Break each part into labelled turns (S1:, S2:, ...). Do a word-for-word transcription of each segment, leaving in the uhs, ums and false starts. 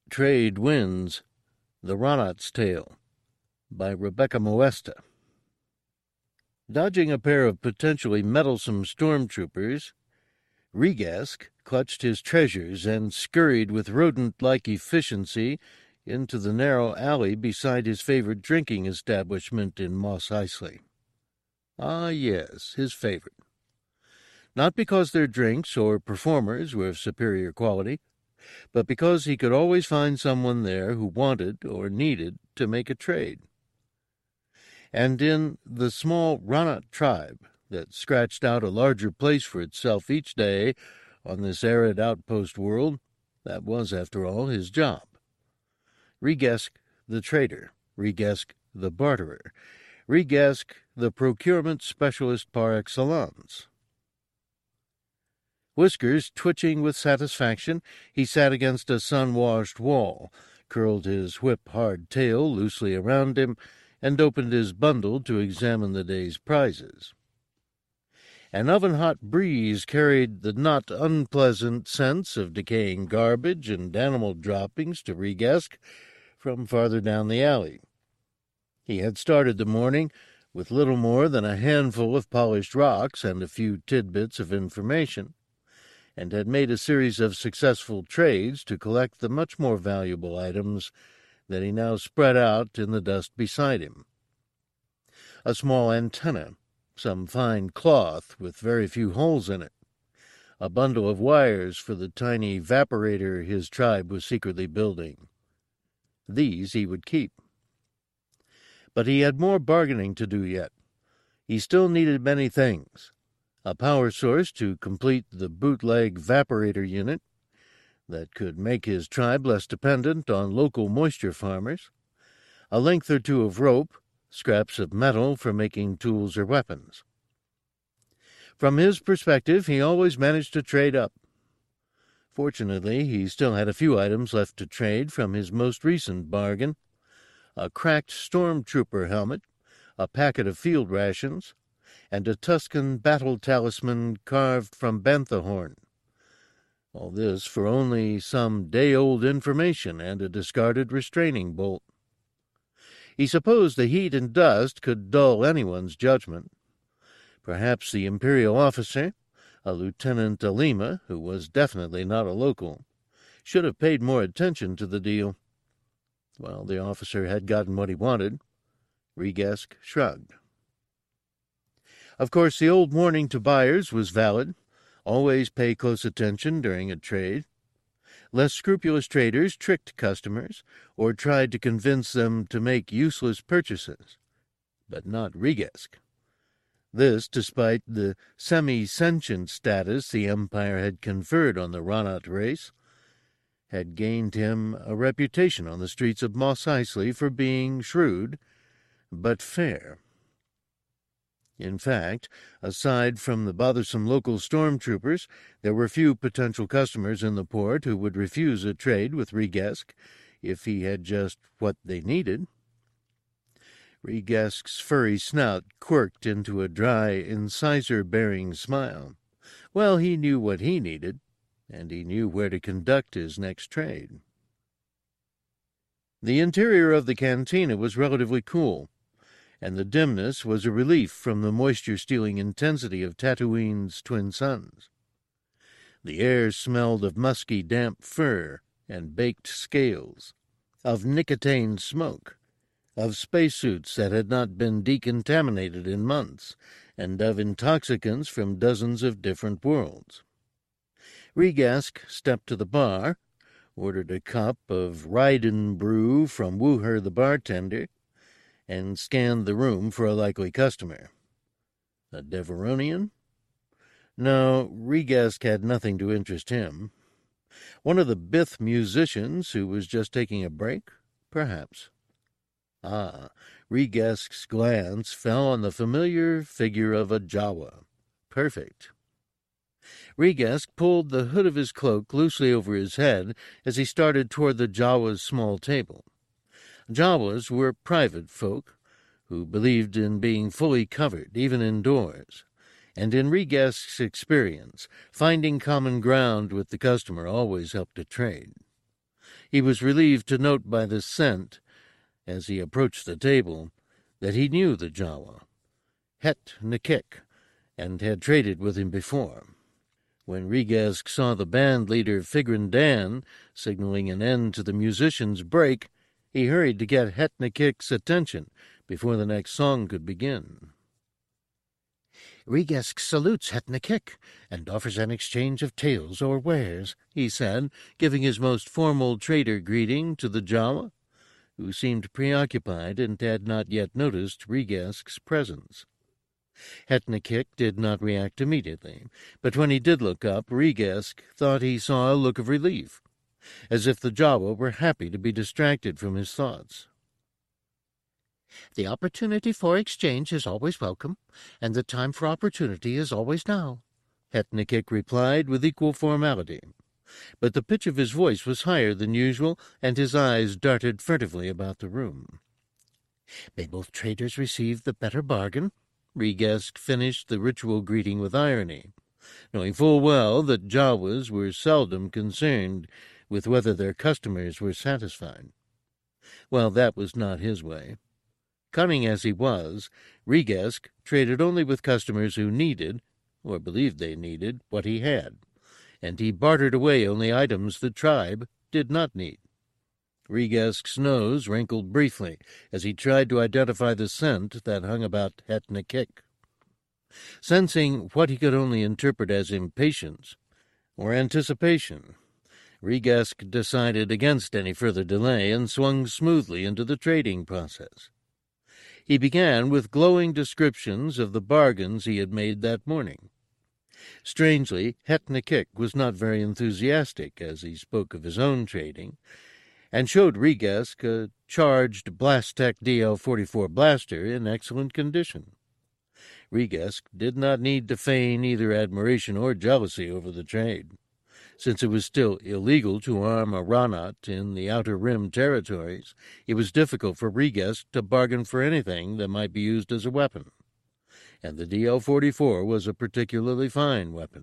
S1: Trade Wins, The Ronat's Tale, by Rebecca Moesta. Dodging a pair of potentially meddlesome stormtroopers, Regesk clutched his treasures and scurried with rodent-like efficiency into the narrow alley beside his favorite drinking establishment in Mos Eisley. Ah, yes, his favorite. Not because their drinks or performers were of superior quality, but because he could always find someone there who wanted or needed to make a trade. And in the small Ronat tribe that scratched out a larger place for itself each day on this arid outpost world, that was, after all, his job. Regesk the trader, Regesk the barterer, Regesk the procurement specialist par excellence. Whiskers twitching with satisfaction, he sat against a sun-washed wall, curled his whip-hard tail loosely around him, and opened his bundle to examine the day's prizes. An oven-hot breeze carried the not unpleasant scents of decaying garbage and animal droppings to Regesk from farther down the alley. He had started the morning with little more than a handful of polished rocks and a few tidbits of information, and had made a series of successful trades to collect the much more valuable items that he now spread out in the dust beside him. A small antenna, some fine cloth with very few holes in it, a bundle of wires for the tiny vaporator his tribe was secretly building. These he would keep. But he had more bargaining to do yet. He still needed many things. A power source to complete the bootleg vaporator unit that could make his tribe less dependent on local moisture farmers, a length or two of rope, scraps of metal for making tools or weapons. From his perspective, he always managed to trade up. Fortunately, he still had a few items left to trade from his most recent bargain: a cracked stormtrooper helmet, a packet of field rations, and a Tusken battle talisman carved from bantha horn. All this for only some day-old information and a discarded restraining bolt. He supposed the heat and dust could dull anyone's judgment. Perhaps the Imperial officer, a Lieutenant Alima, who was definitely not a local, should have paid more attention to the deal. Well, the officer had gotten what he wanted. Regesk shrugged. Of course, the old warning to buyers was valid. Always pay close attention during a trade. Less scrupulous traders tricked customers or tried to convince them to make useless purchases, but not Regesk. This, despite the semi-sentient status the Empire had conferred on the Ronat race, had gained him a reputation on the streets of Mos Eisley for being shrewd but fair. In fact, aside from the bothersome local stormtroopers, there were few potential customers in the port who would refuse a trade with Regesk if he had just what they needed. Regesk's furry snout quirked into a dry, incisor-bearing smile. Well, he knew what he needed, and he knew where to conduct his next trade. The interior of the cantina was relatively cool, and the dimness was a relief from the moisture-stealing intensity of Tatooine's twin suns. The air smelled of musky, damp fur and baked scales, of nicotine smoke, of spacesuits that had not been decontaminated in months, and of intoxicants from dozens of different worlds. Regesk stepped to the bar, ordered a cup of Ryden brew from Wooher the bartender, and scanned the room for a likely customer. A Deveronian? No, Regesk had nothing to interest him. One of the Bith musicians who was just taking a break? Perhaps. Ah, Regesk's glance fell on the familiar figure of a Jawa. Perfect. Regesk pulled the hood of his cloak loosely over his head as he started toward the Jawa's small table. Jawas were private folk who believed in being fully covered, even indoors, and in Regesk's experience, finding common ground with the customer always helped a trade. He was relieved to note by the scent, as he approached the table, that he knew the Jawa, Het Nikik, and had traded with him before. When Rigesk saw the band leader Figrin Dan signaling an end to the musicians' break, he hurried to get Het Nikik's attention before the next song could begin. "Rigesk salutes Het Nikik and offers an exchange of tales or wares," he said, giving his most formal trader greeting to the Jawa, who seemed preoccupied and had not yet noticed Rigesk's presence. Het Nikik did not react immediately, but when he did look up, Rigesk thought he saw a look of relief, as if the Jawa were happy to be distracted from his thoughts. "The opportunity for exchange is always welcome, and the time for opportunity is always now," Het Nikik replied with equal formality. But the pitch of his voice was higher than usual, and his eyes darted furtively about the room. "May both traders receive the better bargain?" Rigesk finished the ritual greeting with irony, knowing full well that Jawas were seldom concerned with whether their customers were satisfied. Well, that was not his way. Cunning as he was, Rigesk traded only with customers who needed, or believed they needed, what he had, and he bartered away only items the tribe did not need. Rigesk's nose wrinkled briefly as he tried to identify the scent that hung about Het Nikik. Sensing what he could only interpret as impatience or anticipation, Rigesk decided against any further delay and swung smoothly into the trading process. He began with glowing descriptions of the bargains he had made that morning. Strangely, Het Nikik was not very enthusiastic as he spoke of his own trading, and showed Rigesk a charged Blastech D L forty-four blaster in excellent condition. Rigesk did not need to feign either admiration or jealousy over the trade, since it was still illegal to arm a Ranat in the Outer Rim territories. It was difficult for Rigesk to bargain for anything that might be used as a weapon, and the D L forty-four was a particularly fine weapon.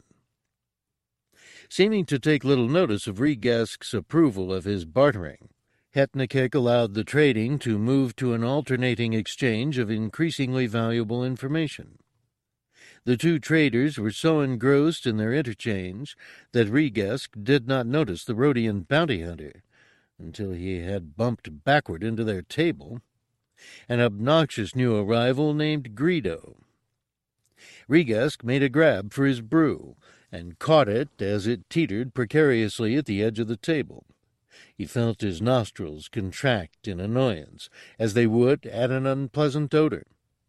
S1: Seeming to take little notice of Rigesk's approval of his bartering, Het Nikik allowed the trading to move to an alternating exchange of increasingly valuable information. The two traders were so engrossed in their interchange that Rigesk did not notice the Rhodian bounty hunter until he had bumped backward into their table, an obnoxious new arrival named Greedo. Rigesk made a grab for his brew, and caught it as it teetered precariously at the edge of the table. He felt his nostrils contract in annoyance, as they would at an unpleasant odor.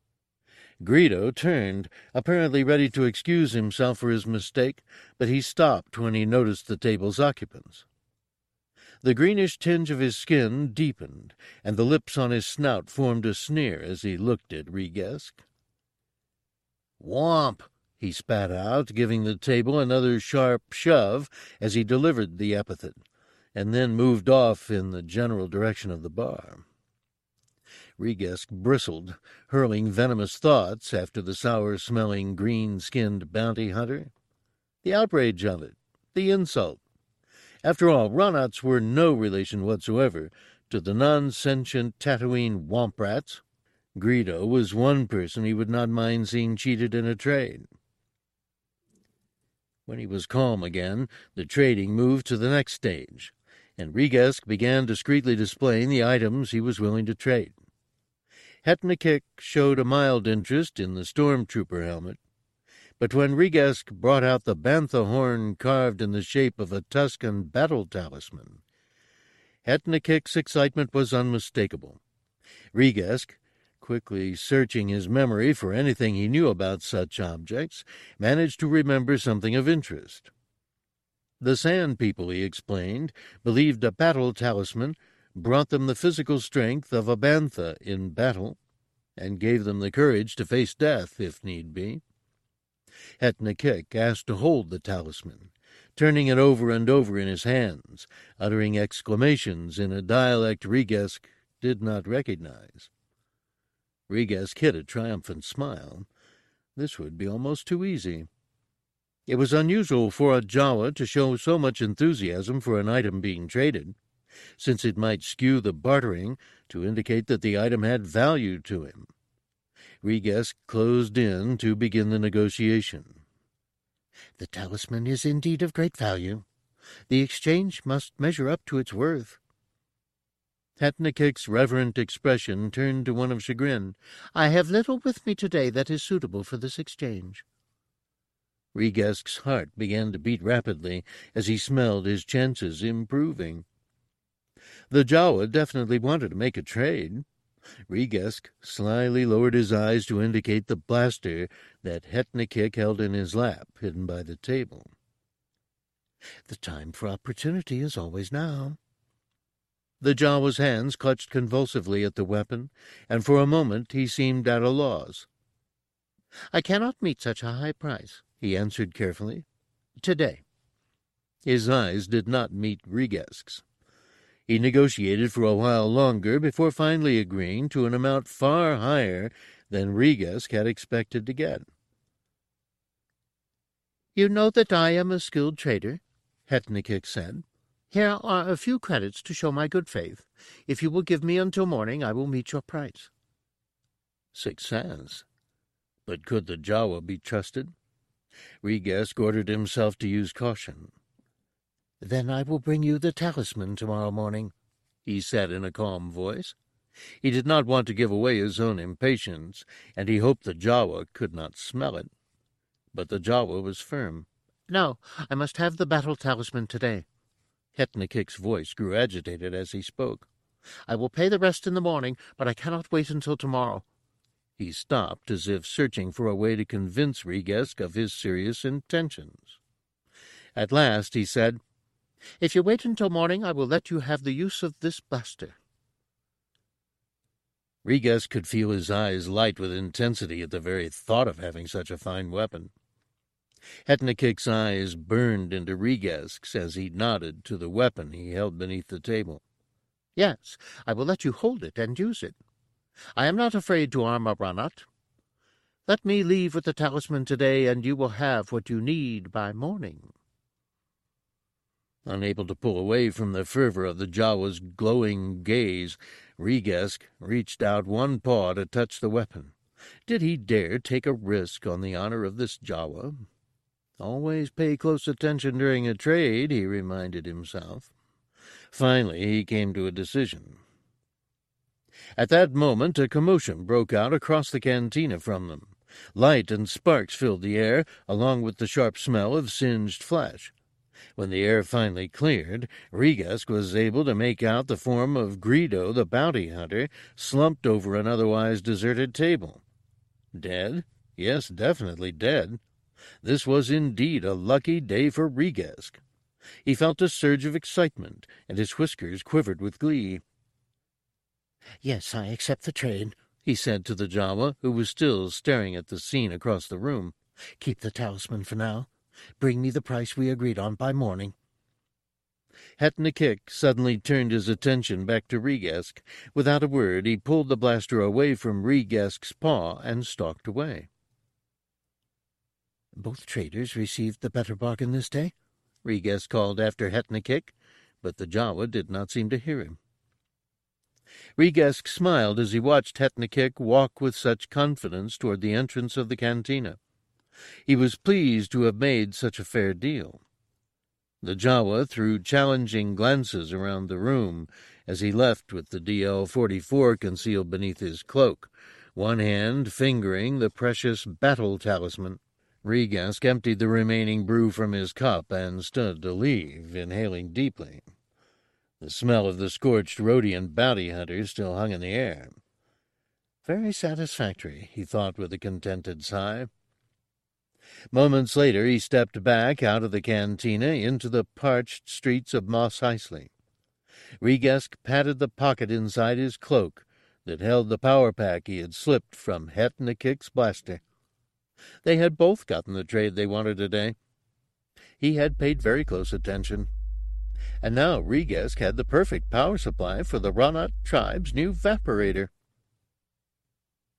S1: Greedo turned, apparently ready to excuse himself for his mistake, but he stopped when he noticed the table's occupants. The greenish tinge of his skin deepened, and the lips on his snout formed a sneer as he looked at Rigesk. "Womp!" he spat out, giving the table another sharp shove as he delivered the epithet, and then moved off in the general direction of the bar. Rigesk bristled, hurling venomous thoughts after the sour-smelling, green-skinned bounty hunter. The outrage of it, the insult. After all, Ranats were no relation whatsoever to the non-sentient Tatooine womp rats. Greedo was one person he would not mind seeing cheated in a trade. When he was calm again, the trading moved to the next stage, and Rigesk began discreetly displaying the items he was willing to trade. Het Nikik showed a mild interest in the stormtrooper helmet, but when Rigesk brought out the bantha horn carved in the shape of a Tusken battle talisman, Het Nikik's excitement was unmistakable. Rigesk, quickly searching his memory for anything he knew about such objects, managed to remember something of interest. The Sand People, he explained, believed a battle talisman brought them the physical strength of a bantha in battle, and gave them the courage to face death if need be. Het Nikik asked to hold the talisman, turning it over and over in his hands, uttering exclamations in a dialect Rigesk did not recognize. Rigesk hid a triumphant smile. This would be almost too easy. It was unusual for a Jawa to show so much enthusiasm for an item being traded. since it might skew the bartering to indicate that the item had value to him. Regesk closed in to begin the negotiation. "The talisman is indeed of great value. The exchange must measure up to its worth." Hetnikik's reverent expression turned to one of chagrin. "I have little with me today that is suitable for this exchange." Regesk's heart began to beat rapidly as he smelled his chances improving. The Jawa definitely wanted to make a trade. Regesk slyly lowered his eyes to indicate the blaster that Hetnikik held in his lap, hidden by the table. "The time for opportunity is always now." The Jawa's hands clutched convulsively at the weapon, and for a moment he seemed at a loss. "I cannot meet such a high price," he answered carefully. "Today." His eyes did not meet Regesk's. He negotiated for a while longer before finally agreeing to an amount far higher than Regesk had expected to get. "You know that I am a skilled trader," Hetnikik said. "Here are a few credits to show my good faith. If you will give me until morning, I will meet your price." Success. But could the Jawa be trusted? Regesk ordered himself to use caution. "Then I will bring you the talisman tomorrow morning," he said in a calm voice. He did not want to give away his own impatience, and he hoped the Jawa could not smell it. But the Jawa was firm. "No, I must have the battle talisman today." Hetnikik's voice grew agitated as he spoke. "I will pay the rest in the morning, but I cannot wait until tomorrow." He stopped, as if searching for a way to convince Regesk of his serious intentions. At last he said, "If you wait until morning, I will let you have the use of this blaster." Regesk could feel his eyes light with intensity at the very thought of having such a fine weapon. Hetnikik's eyes burned into Regesk's as he nodded to the weapon he held beneath the table. "Yes, I will let you hold it and use it. I am not afraid to arm a Ranat. Let me leave with the talisman today, and you will have what you need by morning." Unable to pull away from the fervor of the Jawa's glowing gaze, Regesk reached out one paw to touch the weapon. Did he dare take a risk on the honor of this Jawa? Always pay close attention during a trade, he reminded himself. Finally, he came to a decision. At that moment, a commotion broke out across the cantina from them. Light and sparks filled the air, along with the sharp smell of singed flesh. When the air finally cleared, Regesk was able to make out the form of Greedo the bounty hunter slumped over an otherwise deserted table. Dead? Yes, definitely dead. This was indeed a lucky day for Regesk. He felt a surge of excitement, and his whiskers quivered with glee. "Yes, I accept the trade," he said to the Jawa, who was still staring at the scene across the room. "Keep the talisman for now. Bring me the price we agreed on by morning." Hetnikik suddenly turned his attention back to Regesk. Without a word, he pulled the blaster away from Regesk's paw and stalked away. "Both traders received the better bargain this day," Regesk called after Hetnikik, but the Jawa did not seem to hear him. Regesk smiled as he watched Hetnikik walk with such confidence toward the entrance of the cantina. He was pleased to have made such a fair deal. The Jawa threw challenging glances around the room as he left with the D L forty-four concealed beneath his cloak, one hand fingering the precious battle talisman. Regesk emptied the remaining brew from his cup and stood to leave, inhaling deeply. The smell of the scorched Rhodian bounty hunter still hung in the air. Very satisfactory, he thought with a contented sigh. Moments later he stepped back out of the cantina into the parched streets of Mos Eisley. Regesk patted the pocket inside his cloak that held the power pack he had slipped from Hetnikik's blaster. They had both gotten the trade they wanted today. He had paid very close attention. And now Regesk had the perfect power supply for the Ranat tribe's new vaporator.